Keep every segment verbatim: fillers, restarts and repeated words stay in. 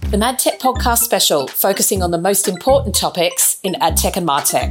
the MadTech podcast special, focusing on the most important topics in AdTech and MarTech.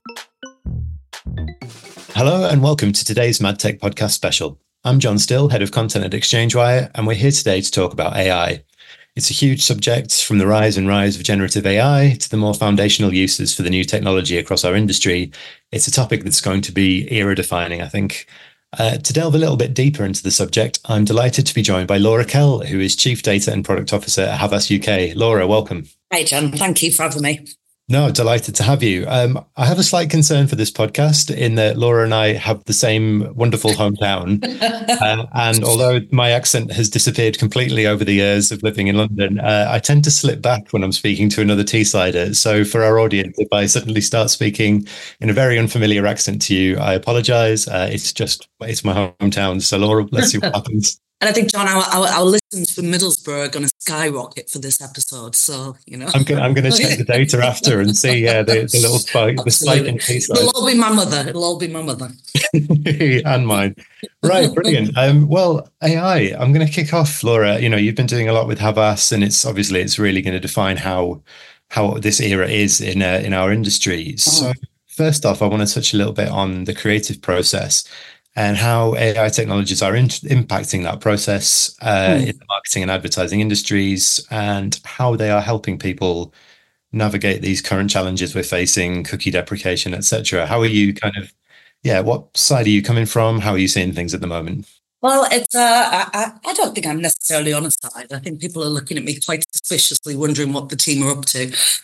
Hello and welcome to today's MadTech podcast special. I'm John Still, head of content at ExchangeWire, and we're here today to talk about A I. It's a huge subject, from the rise and rise of generative A I to the more foundational uses for the new technology across our industry. It's a topic that's going to be era-defining, I think. Uh, to delve a little bit deeper into the subject, I'm delighted to be joined by Laura Kell, who is Chief Data and Product Officer at Havas U K. Laura, welcome. Hi, John. Thank you for having me. No, delighted to have you. Um, I have a slight concern for this podcast in that Laura and I have the same wonderful hometown. uh, and although my accent has disappeared completely over the years of living in London, uh, I tend to slip back when I'm speaking to another Teessider. So for our audience, if I suddenly start speaking in a very unfamiliar accent to you, I apologise. Uh, it's just, it's my hometown. So Laura, let's see what happens. And I think, John, our, our, our listens from Middlesbrough are going to skyrocket for this episode. So, you know. I'm going I'm going to check the data after and see uh, the, the little spike, the spike in case. It'll all be my mother. It'll all be my mother. And mine. Right, brilliant. Um, well, A I, I'm going to kick off, Laura. You know, you've been doing a lot with Havas, and it's obviously, it's really going to define how how this era is in uh, in our industry. Oh. So first off, I want to touch a little bit on the creative process and how A I technologies are in, impacting that process uh, mm. in the marketing and advertising industries, and how they are helping people navigate these current challenges we're facing, cookie deprecation, et cetera. How are you kind of, yeah, what side are you coming from? How are you seeing things at the moment? Well, it's uh, I, I don't think I'm necessarily on a side. I think people are looking at me quite suspiciously, wondering what the team are up to.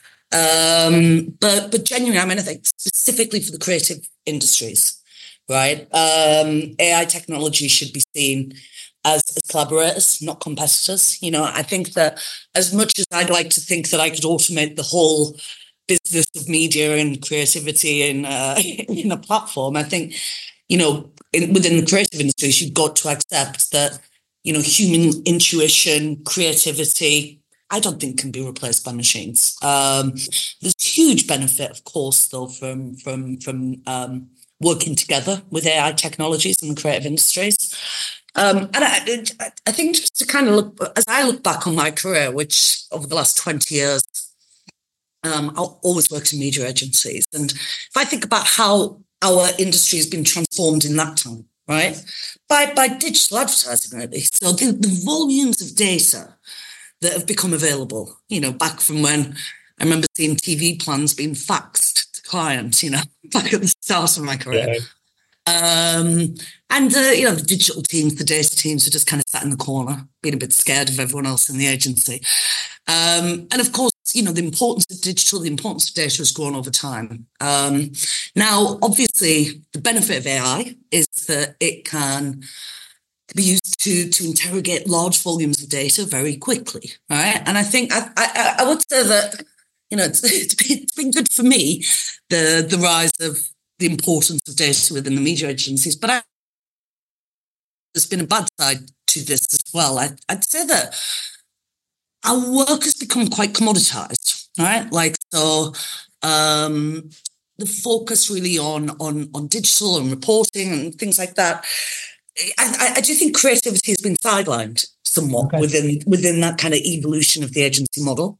Um, but but genuinely, I mean, I think specifically for the creative industries, right? Um, A I technology should be seen as, as collaborators, not competitors. You know, I think that as much as I'd like to think that I could automate the whole business of media and creativity in, uh, in a platform, I think, you know, in, within the creative industries, you've got to accept that, you know, human intuition, creativity, I don't think can be replaced by machines. Um, there's huge benefit, of course, though, from, from, from, um, working together with A I technologies in the creative industries. Um, and I, I think just to kind of look, as I look back on my career, which over the last twenty years, um, I always worked in media agencies. And if I think about how our industry has been transformed in that time, right, by, by digital advertising, really. So the, the volumes of data that have become available, you know, back from when I remember seeing T V plans being faxed clients, you know, back at the start of my career. Yeah. Um, and, uh, you know, the digital teams, the data teams are just kind of sat in the corner, being a bit scared of everyone else in the agency. Um, and of course, you know, the importance of digital, the importance of data has grown over time. Um, now, obviously, the benefit of A I is that it can be used to, to interrogate large volumes of data very quickly, right? And I think I, I, I would say that, you know, it's, it's, been, it's been good for me, the the rise of the importance of data within the media agencies. But I, there's been a bad side to this as well. I, I'd say that our work has become quite commoditized, right? Like, so um, the focus really on, on, on digital and reporting and things like that. I, I do think creativity has been sidelined somewhat okay. within within that kind of evolution of the agency model.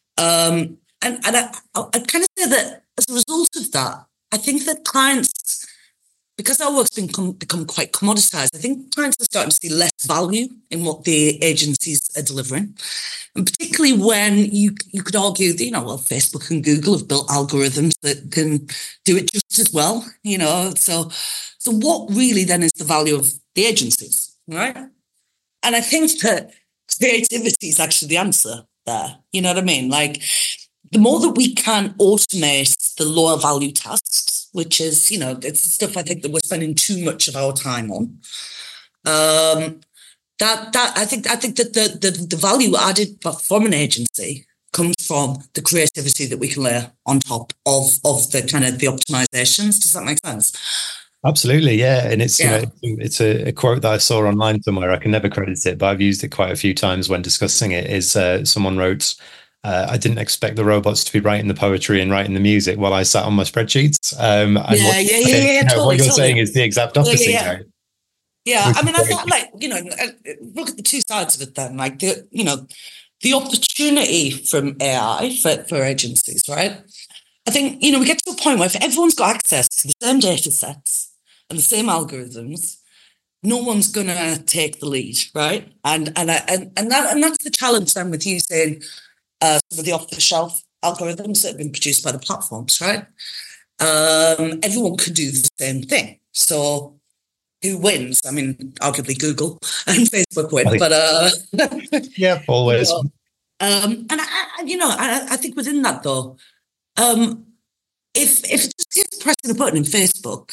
Um, And, and I, I'd kind of say that as a result of that, I think that clients, because our work's been com- become quite commoditized, I think clients are starting to see less value in what the agencies are delivering. And particularly when you you could argue that, you know, well, Facebook and Google have built algorithms that can do it just as well, you know. So, so what really then is the value of the agencies, right? And I think that creativity is actually the answer there. You know what I mean? Like, the more that we can automate the lower value tasks, which is, you know, it's the stuff I think that we're spending too much of our time on. Um, that that I think I think that the the, the value added from an agency comes from the creativity that we can layer on top of of the kind of the optimizations. Does that make sense? Absolutely, yeah. And it's yeah. you know, it's a, a quote that I saw online somewhere. I can never credit it, but I've used it quite a few times when discussing it. Is uh, someone wrote, Uh, I didn't expect the robots to be writing the poetry and writing the music while I sat on my spreadsheets. Um, and yeah, what, yeah, yeah, yeah, yeah. You know, Totally, what you're totally. saying is the exact opposite. Yeah, yeah, yeah. Right? yeah I mean, I thought, like, you know, look at the two sides of it then. Like, the, you know, the opportunity from A I for, for agencies, right? I think, you know, we get to a point where if everyone's got access to the same data sets and the same algorithms, no one's going to take the lead, right? And and I, and and that and that's the challenge then with using uh, some of the off-the-shelf algorithms that have been produced by the platforms, right? Um, everyone can do the same thing. So who wins? I mean, arguably Google and Facebook win, but uh, yeah, always. You know, um, and I, you know, I, I think within that though, um, if if it's just pressing a button in Facebook,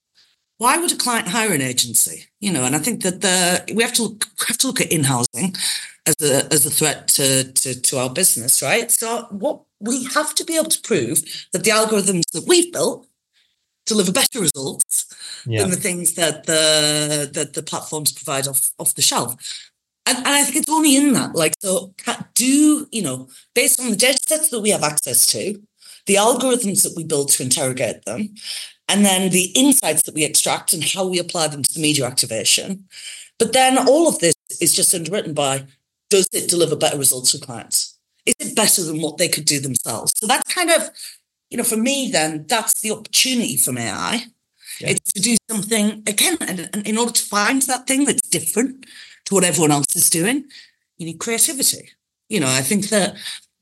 why would a client hire an agency? You know, and I think that the we have to look, we have to look at in-housing as a as a threat to, to to our business, right? So what we have to be able to prove that the algorithms that we've built deliver better results yeah. than the things that the that the platforms provide off off the shelf. And, and I think it's only in that, like, so do you know, based on the data sets that we have access to, the algorithms that we build to interrogate them, and then the insights that we extract and how we apply them to the media activation. But then all of this is just underwritten by, does it deliver better results for clients? Is it better than what they could do themselves? So that's kind of, you know, for me then, that's the opportunity from A I. Yeah. It's to do something, again, and, and in order to find that thing that's different to what everyone else is doing, you need creativity. You know, I think that,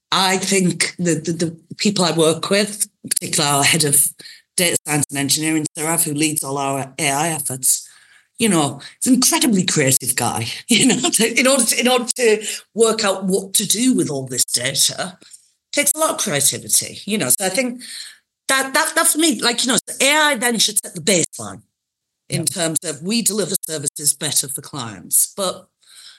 I think the, the, the people I work with, in particular our head of data science and engineering, Sarav, who leads all our A I efforts, you know, it's an incredibly creative guy, you know, to, in order to, in order to work out what to do with all this data, takes a lot of creativity, you know. So I think that, that, that for me, like, you know, A I then should set the baseline in yeah. terms of we deliver services better for clients. But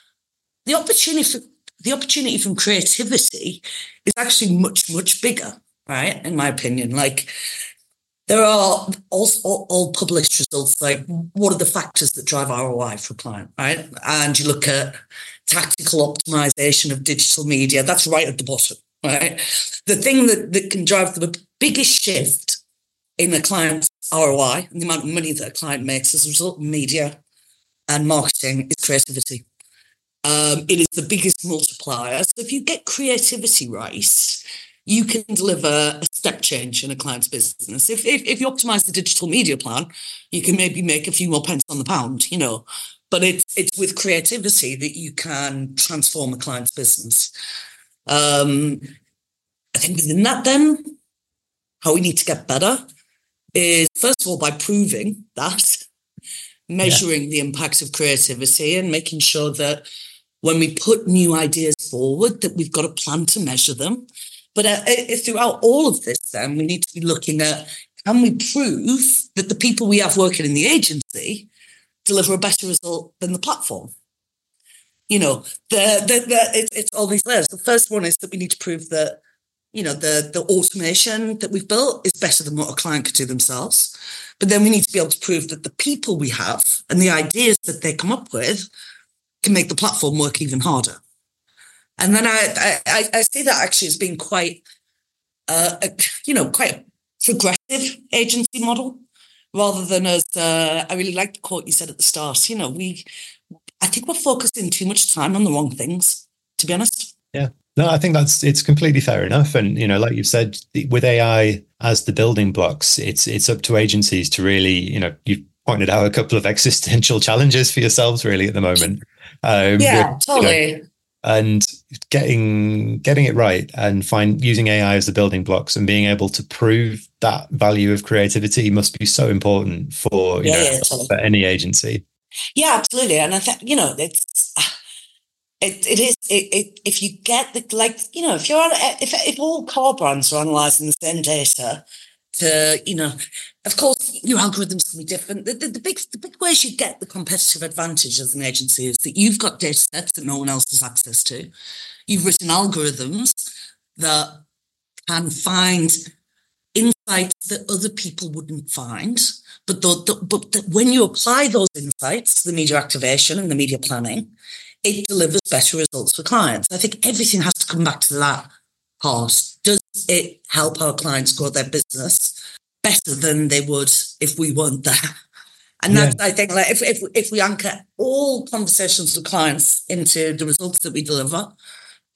the opportunity for, the opportunity from creativity is actually much, much bigger, right? In my opinion, like, there are also all, all published results, like what are the factors that drive R O I for a client, right? And you look at tactical optimization of digital media, that's right at the bottom, right? The thing that, that can drive the biggest shift in a client's R O I and the amount of money that a client makes as a result of media and marketing is creativity. Um, it is the biggest multiplier. So if you get creativity right, you can deliver a step change in a client's business. If, if if you optimize the digital media plan, you can maybe make a few more pence on the pound, you know. But it's it's with creativity that you can transform a client's business. Um, I think within that, then, how we need to get better is, first of all, by proving that, measuring yeah. the impact of creativity and making sure that when we put new ideas forward, that we've got a plan to measure them. But uh, throughout all of this, then, we need to be looking at, can we prove that the people we have working in the agency deliver a better result than the platform? You know, the, the, the, it's, it's all these layers. The first one is that we need to prove that, you know, the, the automation that we've built is better than what a client could do themselves. But then we need to be able to prove that the people we have and the ideas that they come up with can make the platform work even harder. And then I, I, I see that actually as being quite, uh, a, you know, quite a progressive agency model, rather than as, uh, I really like the quote you said at the start, you know, we, I think we're focusing too much time on the wrong things, to be honest. Yeah, no, I think that's, it's completely fair enough. And, you know, like you've said, with A I as the building blocks, it's, it's up to agencies to really, you know, you've pointed out a couple of existential challenges for yourselves really at the moment. Um, yeah, with, totally. You know, and getting getting it right and find using A I as the building blocks and being able to prove that value of creativity must be so important for you yeah, know yeah, totally. for any agency. Yeah, absolutely. And I think, you know, it's it it is it, it if you get the, like, you know, if you're on if if all car brands are analysing the same data to, you know, of course your algorithms can be different. The, the, the big the big ways you get the competitive advantage as an agency is that you've got data sets that no one else has access to. You've written algorithms that can find insights that other people wouldn't find. But, the, the, but the, when you apply those insights to the media activation and the media planning, it delivers better results for clients. I think everything has to come back to that part. Does it help our clients grow their business better than they would if we weren't there? And that's, yeah. I think, like if, if if we anchor all conversations with clients into the results that we deliver,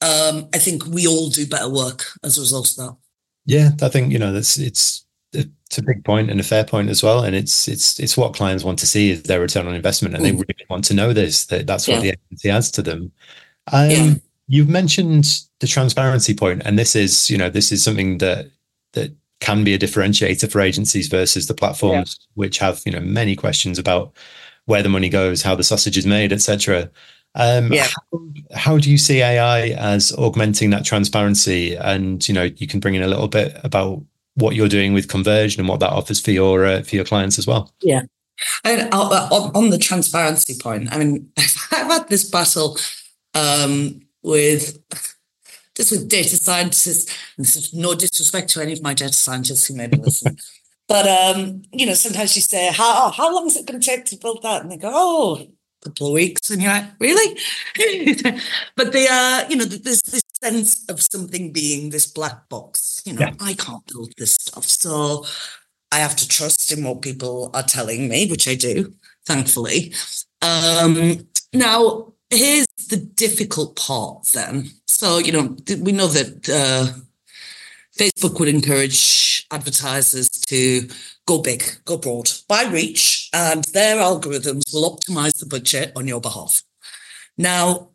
um, I think we all do better work as a result of that. Yeah, I think, you know, that's it's it's a big point and a fair point as well. And it's it's it's what clients want to see is their return on investment, and mm. they really want to know this, that that's what yeah. the agency adds to them. Um, yeah. You've mentioned the transparency point, and this is, you know, this is something that that can be a differentiator for agencies versus the platforms, yeah. which have, you know, many questions about where the money goes, how the sausage is made, et cetera. Um, yeah. how, how do you see A I as augmenting that transparency? And, you know, you can bring in a little bit about what you're doing with Converged and what that offers for your uh, for your clients as well. Yeah. And uh, on, on the transparency point, I mean, I've had this battle um, with just with data scientists. And this is no disrespect to any of my data scientists who may be listening. But, um, you know, sometimes you say, how, how long is it going to take to build that? And they go, oh, couple of weeks, and you're like, really? But the uh you know there's this sense of something being this black box. You know, yeah. I can't build this stuff, so I have to trust in what people are telling me, which I do, thankfully. Um now here's the difficult part then. So, you know, we know that uh Facebook would encourage advertisers to go big, go broad, buy reach, and their algorithms will optimize the budget on your behalf. Now,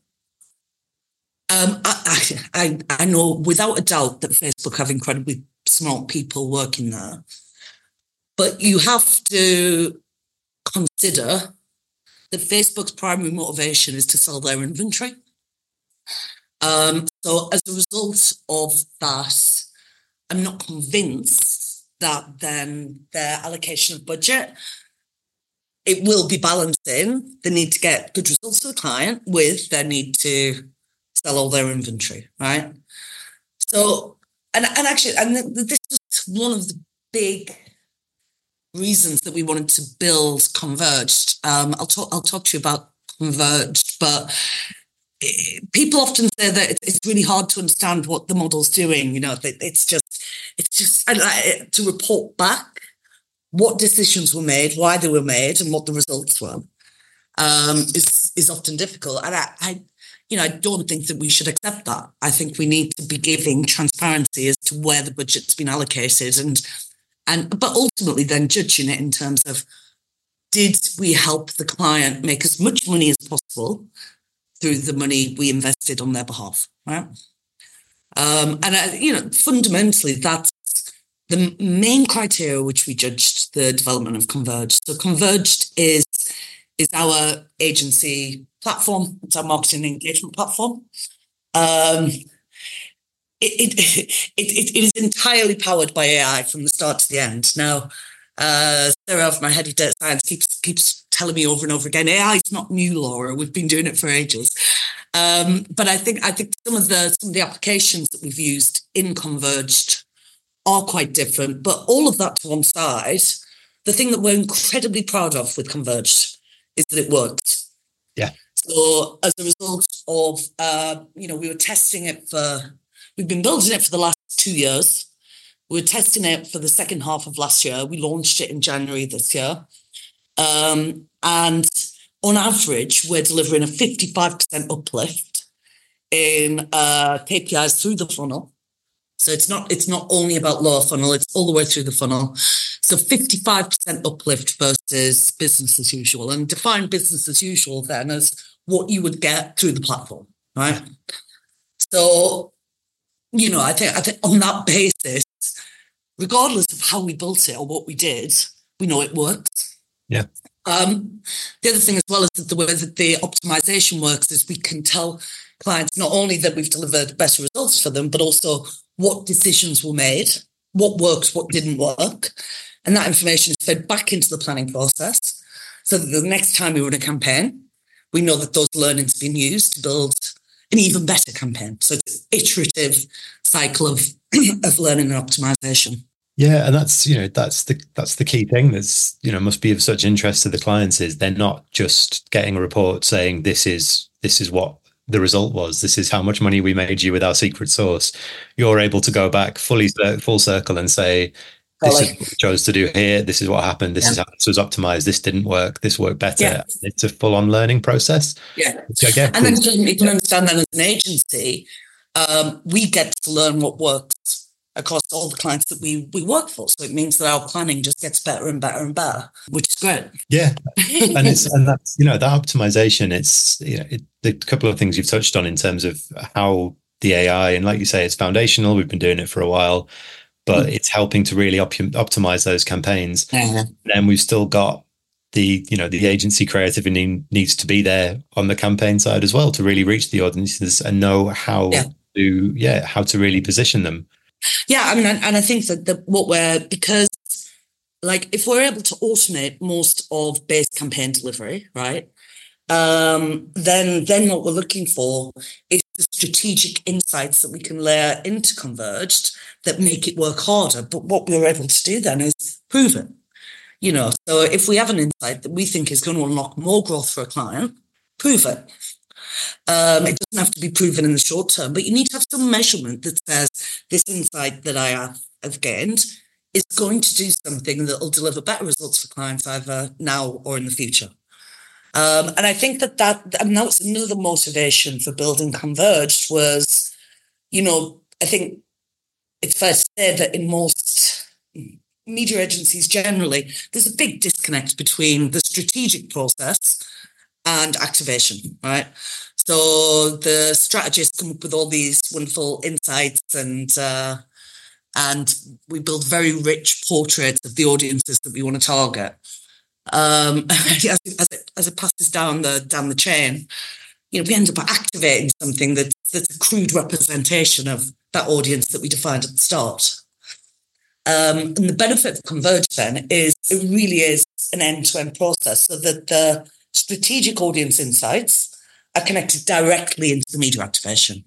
um, I, I, I know without a doubt that Facebook have incredibly smart people working there, but you have to consider that Facebook's primary motivation is to sell their inventory. Um, so as a result of that, I'm not convinced that then their allocation of budget, it will be balancing the need to get good results for the client with their need to sell all their inventory, right? So, and, and actually, and this was one of the big reasons that we wanted to build Converged. Um, I'll talk, I'll talk to you about Converged, but people often say that it's really hard to understand what the model's doing. You know, it's just, it's just to report back what decisions were made, why they were made, and what the results were um, is is often difficult. And I, I, you know, I don't think that we should accept that. I think we need to be giving transparency as to where the budget's been allocated, and and but ultimately then judging it in terms of, did we help the client make as much money as possible through the money we invested on their behalf, right? Um, and, uh, you know, fundamentally, that's the main criteria which we judged the development of Converged. So Converged is, is our agency platform. It's our marketing engagement platform. Um, it, it, it, it is entirely powered by A I from the start to the end. Now, uh, Sarah, my head of data science, keeps keeps telling me over and over again, A I is not new, Laura. We've been doing it for ages. Um, but I think I think some of the some of the applications that we've used in Converged are quite different. But all of that to one side, the thing that we're incredibly proud of with Converged is that it worked. Yeah. So as a result of, uh, you know, we were testing it for, we've been building it for the last two years. We were testing it for the second half of last year. We launched it in January this year. Um, and on average, we're delivering a fifty-five percent uplift in uh, K P Is through the funnel. So it's not it's not only about lower funnel, it's all the way through the funnel. So fifty-five percent uplift versus business as usual. And define business as usual then as what you would get through the platform, right? So, you know, I think, I think on that basis, regardless of how we built it or what we did, we know it works. Yeah. Um, the other thing as well is that the way that the optimization works is we can tell clients not only that we've delivered better results for them, but also what decisions were made, what worked, what didn't work. And that information is fed back into the planning process so that the next time we run a campaign, we know that those learnings have been used to build an even better campaign. So it's an iterative cycle of, of learning and optimization. Yeah, and that's, you know, that's the that's the key thing that's, you know, must be of such interest to the clients is they're not just getting a report saying this is this is what the result was. This is how much money we made you with our secret sauce. You're able to go back fully full circle and say, this is what we chose to do here. This is what happened. This yeah. is how this was optimized. This didn't work. This worked better. Yeah. It's a full-on learning process. Yeah. And then you can understand that as an agency, um, we get to learn what works across all the clients that we, we work for. So it means that our planning just gets better and better and better, which is great. Yeah. And it's, and that's, you know, that optimization, it's, you know, it, the couple of things you've touched on in terms of how the A I, and like you say, it's foundational. We've been doing it for a while, but mm. it's helping to really op- optimize those campaigns. Mm-hmm. Then we've still got the, you know, the agency creativity needs to be there on the campaign side as well to really reach the audiences and know how yeah. to, yeah, how to really position them. Yeah, I mean, and I think that the, what we're, because like if we're able to automate most of base campaign delivery, right, um, then then what we're looking for is the strategic insights that we can layer into Converged that make it work harder. But what we're able to do then is prove it. You know, so if we have an insight that we think is going to unlock more growth for a client, prove it. Um, it doesn't have to be proven in the short term, but you need to have some measurement that says this insight that I have, have gained is going to do something that will deliver better results for clients either now or in the future. Um, and I think that that, and that was another motivation for building Converged was, you know, I think it's fair to say that in most media agencies generally, there's a big disconnect between the strategic process and activation, right? So the strategists come up with all these wonderful insights and uh, and we build very rich portraits of the audiences that we want to target. Um, as, it, as, it, as it passes down the down the chain, you know, we end up activating something that's, that's a crude representation of that audience that we defined at the start. Um, and the benefit of Converge then is it really is an end-to-end process so that the strategic audience insights are connected directly into the media activation.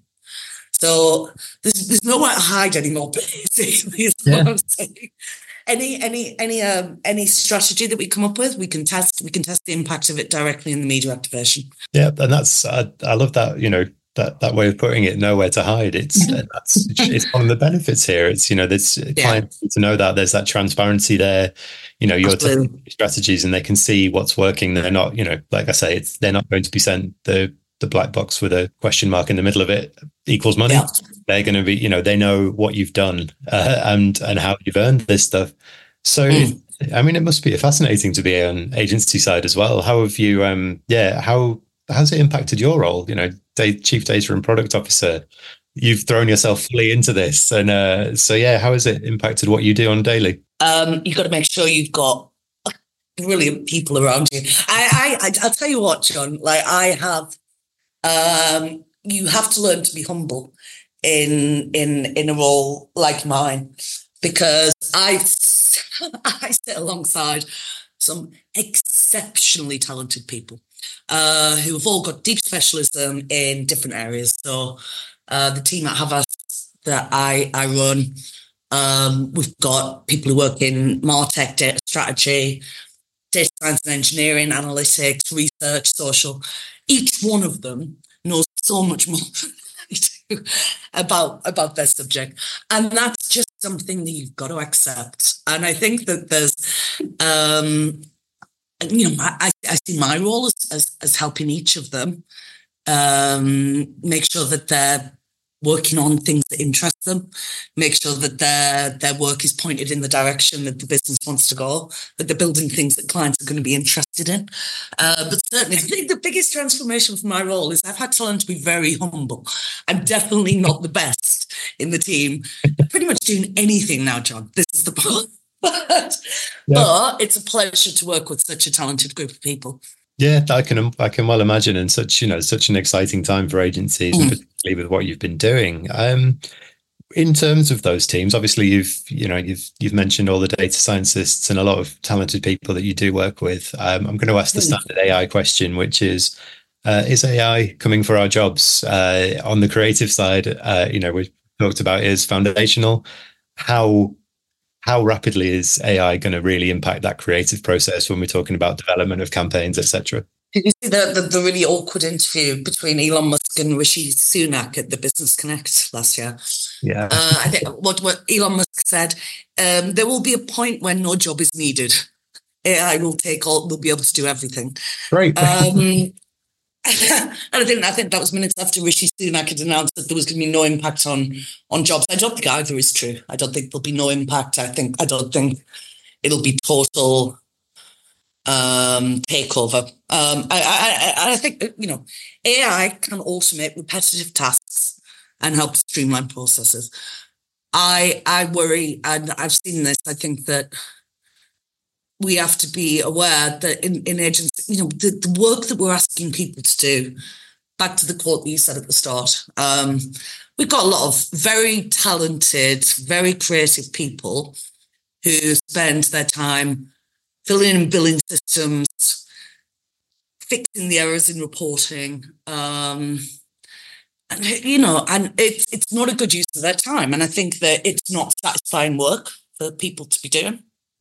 So there's, there's nowhere to hide anymore, basically, is yeah. what I'm saying. Any any any um, any strategy that we come up with, we can test we can test the impact of it directly in the media activation. Yeah, and that's I, I love that, you know, that that way of putting it, nowhere to hide. It's that's it's one of the benefits here. It's, you know, there's yeah. clients need to know that there's that transparency there. You know, your strategies, and they can see what's working. They're not, you know, like I say, it's they're not going to be sent the the black box with a question mark in the middle of it equals money. Yeah. They're going to be, you know, they know what you've done uh, and and how you've earned this stuff. So, mm. I mean, it must be fascinating to be on agency side as well. How have you, um, yeah, how how's it impacted your role? You know, day, chief data and product officer. You've thrown yourself fully into this, and uh, so yeah, how has it impacted what you do on a daily? Um, you've got to make sure you've got brilliant people around you. I, I, I'll tell you what, John. Like I have. Um, you have to learn to be humble in in in a role like mine, because I I sit alongside some exceptionally talented people uh, who have all got deep specialism in different areas. So uh, the team at Havas that I I run, um, we've got people who work in MarTech, data strategy, data science and engineering, analytics, research, social. Each one of them knows so much more than I do about, about their subject. And that's just something that you've got to accept. And I think that there's, um, you know, I, I see my role as, as, as helping each of them um, make sure that they're working on things that interest them, make sure that their their work is pointed in the direction that the business wants to go, that they're building things that clients are going to be interested in. Uh, but certainly, I think the biggest transformation for my role is I've had to learn to be very humble. I'm definitely not the best in the team. I'm pretty much doing anything now, John. This is the problem. but, yeah. but it's a pleasure to work with such a talented group of people. Yeah, I can I can well imagine, and such, you know, such an exciting time for agencies, mm. and particularly with what you've been doing. Um, in terms of those teams, obviously you've you know you've you've mentioned all the data scientists and a lot of talented people that you do work with. Um, I'm going to ask the standard A I question, which is: uh, is A I coming for our jobs? Uh, on the creative side, uh, you know, we've talked about is foundational. How How rapidly is A I going to really impact that creative process when we're talking about development of campaigns, et cetera? Did you see the, the, the really awkward interview between Elon Musk and Rishi Sunak at the Business Connect last year? Yeah. Uh, I think what, what Elon Musk said, um, there will be a point when no job is needed. A I will take all, will be able to do everything. Right. Um, and I think I think that was minutes after Rishi Sunak had announced that there was going to be no impact on on jobs. I don't think either is true. I don't think there'll be no impact. I think I don't think it'll be total um, takeover. Um, I, I I think you know A I can automate repetitive tasks and help streamline processes. I I worry, and I've seen this. I think that we have to be aware that in, in agency, you know, the, the work that we're asking people to do, back to the quote that you said at the start, um, we've got a lot of very talented, very creative people who spend their time filling in billing systems, fixing the errors in reporting, um, and, you know, and it's, it's not a good use of their time. And I think that it's not satisfying work for people to be doing.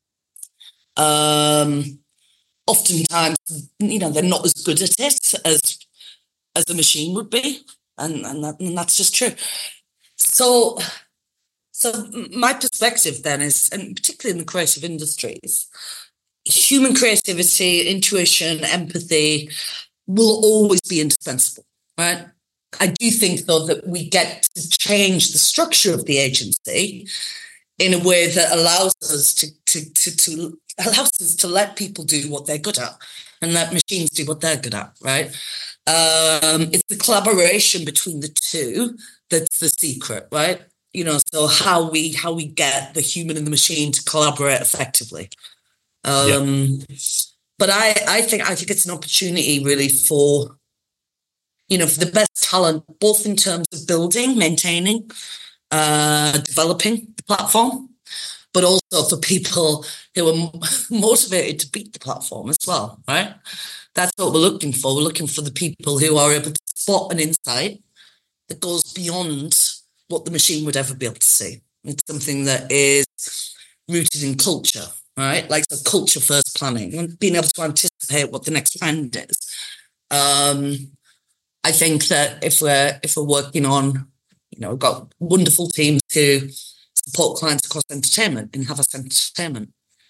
Um, oftentimes, you know, they're not as good at it as as a machine would be, and and, that, and that's just true. So, so my perspective then is, and particularly in the creative industries, human creativity, intuition, empathy will always be indispensable, right? I do think, though, that we get to change the structure of the agency in a way that allows us to to to, to allows us to let people do what they're good at and let machines do what they're good at, right? Um, it's the collaboration between the two that's the secret, right? You know, so how we how we get the human and the machine to collaborate effectively. Um, yeah. But I, I think I think it's an opportunity really for, you know, for the best talent, both in terms of building, maintaining, uh, developing the platform, but also for people who are motivated to beat the platform as well, right? That's what we're looking for. We're looking for the people who are able to spot an insight that goes beyond what the machine would ever be able to see. It's something that is rooted in culture, right? Like the culture first planning and being able to anticipate what the next trend is. Um, I think that if we're if we're working on, you know, we've got wonderful teams who support clients across entertainment and have us entertainment.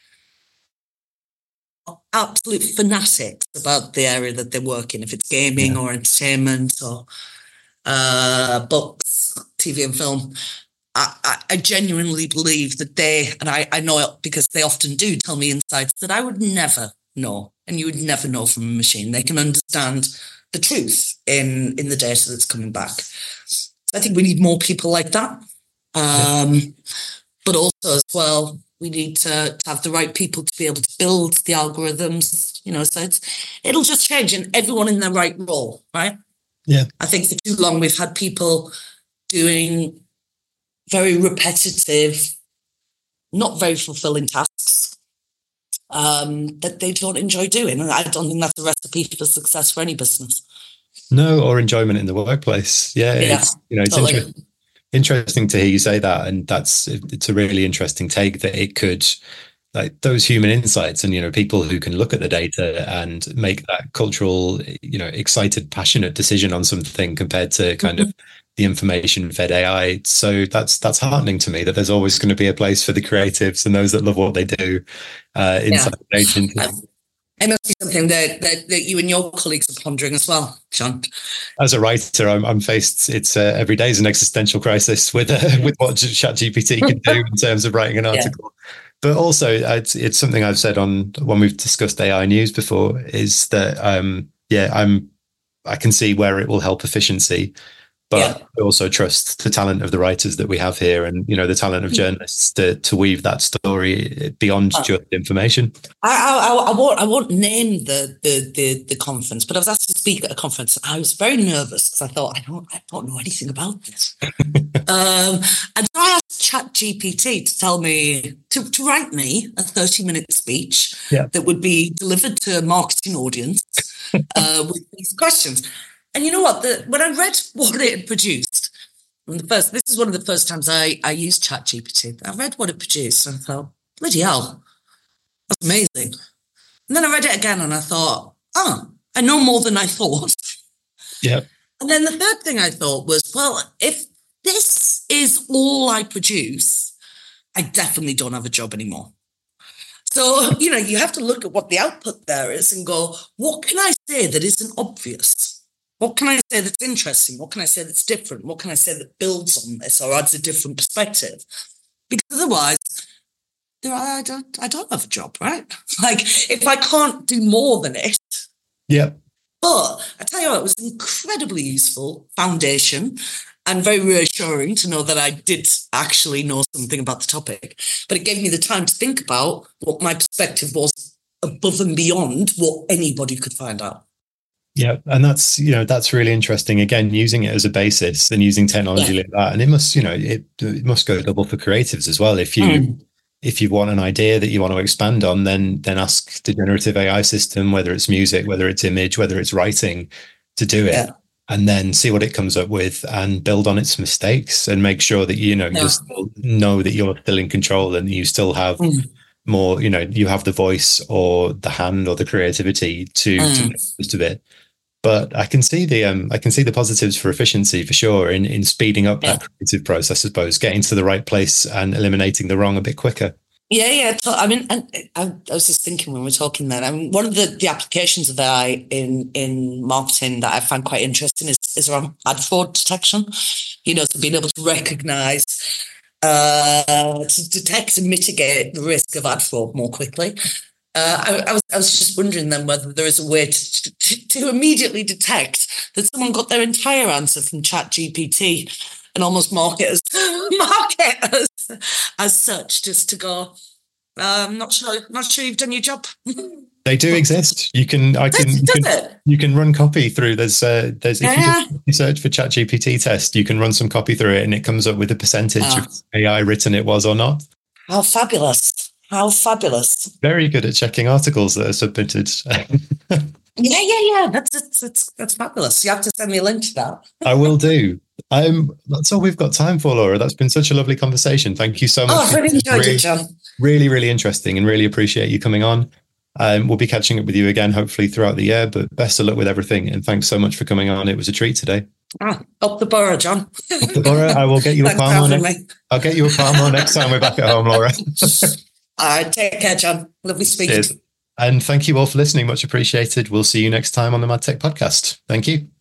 Absolute fanatics about the area that they work in, if it's gaming yeah. or entertainment or uh, books, T V and film. I, I, I genuinely believe that they, and I, I know it because they often do tell me insights that I would never know, and you would never know from a machine. They can understand the truth in, in the data that's coming back. So I think we need more people like that. Um, yeah. But also as well, we need to, to have the right people to be able to build the algorithms, you know, so it's, it'll just change and everyone in their right role, right? Yeah. I think for too long we've had people doing very repetitive, not very fulfilling tasks um, that they don't enjoy doing. And I don't think that's a recipe for success for any business. No, or enjoyment in the workplace. Yeah. yeah it's, you know, it's totally. interesting. Interesting to hear you say that, and that's it's a really interesting take that it could, like those human insights and you know people who can look at the data and make that cultural, you know, excited, passionate decision on something compared to kind mm-hmm. of the information fed A I. So that's that's heartening to me that there's always going to be a place for the creatives and those that love what they do uh, inside yeah. the agency. It must be something that, that that you and your colleagues are pondering as well, John. As a writer, I'm, I'm faced. It's uh, every day is an existential crisis with uh, with what ChatGPT can do in terms of writing an article. Yeah. But also, it's, it's something I've said on when we've discussed A I news before. Is that um, yeah, I'm I can see where it will help efficiency. But yeah. I also trust the talent of the writers that we have here and, you know, the talent of journalists to, to weave that story beyond uh, just information. I, I, I, won't, I won't name the, the, the, the conference, but I was asked to speak at a conference. I was very nervous because I thought, I don't, I don't know anything about this. um, and so I asked ChatGPT to tell me, to, to write me a thirty minute speech yeah. that would be delivered to a marketing audience uh, with these questions. And you know what? The, when I read what it had produced, from the first, this is one of the first times I, I used ChatGPT. I read what it produced and I thought, bloody hell, that's amazing. And then I read it again and I thought, oh, I know more than I thought. Yeah. And then the third thing I thought was, well, if this is all I produce, I definitely don't have a job anymore. So, you know, you have to look at what the output there is and go, what can I say that isn't obvious? What can I say that's interesting? What can I say that's different? What can I say that builds on this or adds a different perspective? Because otherwise, there are, I don't, I don't have a job, right? Like, if I can't do more than it. Yeah. But I tell you what, it was incredibly useful foundation and very reassuring to know that I did actually know something about the topic. But it gave me the time to think about what my perspective was above and beyond what anybody could find out. Yeah, and that's, you know, that's really interesting. Again, using it as a basis and using technology yeah. like that, and it must, you know, it, it must go double for creatives as well. If you mm. if you want an idea that you want to expand on, then then ask the generative A I system, whether it's music, whether it's image, whether it's writing, to do it, yeah. and then see what it comes up with and build on its mistakes and make sure that you know yeah. you still know that you're still in control and you still have. Mm. more, you know, you have the voice or the hand or the creativity to, mm. to make most of it. But I can see the um, I can see the positives for efficiency for sure in in speeding up yeah. that creative process, I suppose, getting to the right place and eliminating the wrong a bit quicker. Yeah, yeah. I mean, and I, I was just thinking when we were talking then. I mean, one of the, the applications of A I in in marketing that I find quite interesting is is around ad fraud detection. You know, so being able to recognise. Uh, to detect and mitigate the risk of ad fraud more quickly. Uh, I, I was I was just wondering then whether there is a way to, to, to immediately detect that someone got their entire answer from ChatGPT and almost mark it as mark it as, as such, just to go. Uh, I'm not sure. Not sure you've done your job. They do exist. You can, I can, you can, you can run copy through. There's, uh, there's. If yeah. you just search for ChatGPT test, you can run some copy through it, and it comes up with a percentage oh. of A I written it was or not. How fabulous! How fabulous! Very good at checking articles that are submitted. yeah, yeah, yeah. That's that's that's, that's fabulous. You have to send me a link to that. I will do. Um, that's all we've got time for, Laura. That's been such a lovely conversation. Thank you so much. Oh, I've really enjoyed really, it, John. Really, really interesting, and really appreciate you coming on. Um, we'll be catching up with you again, hopefully throughout the year, but best of luck with everything. And thanks so much for coming on. It was a treat today. Ah, up the borough, John. Up the borough. I will get you a palm next, I'll get you a palm next time we're back at home, Laura. All right. Take care, John. Lovely speaking. Cheers. And thank you all for listening. Much appreciated. We'll see you next time on the MadTech Podcast. Thank you.